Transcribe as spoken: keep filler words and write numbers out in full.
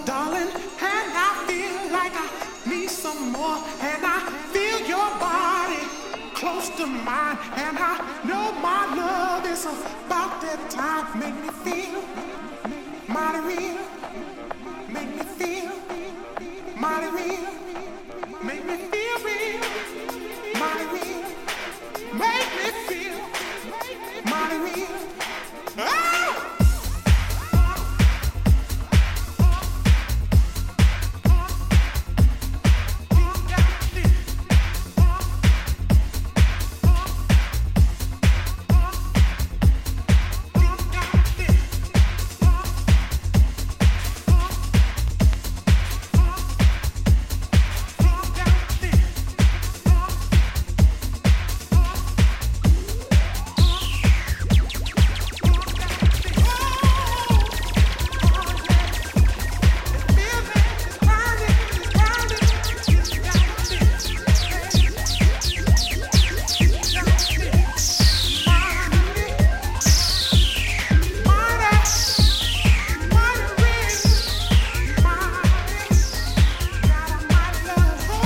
darling, and I feel like I need some more, and I feel your body close to mine, and I know my love is about that time. Make me feel mighty real, make me feel mighty real.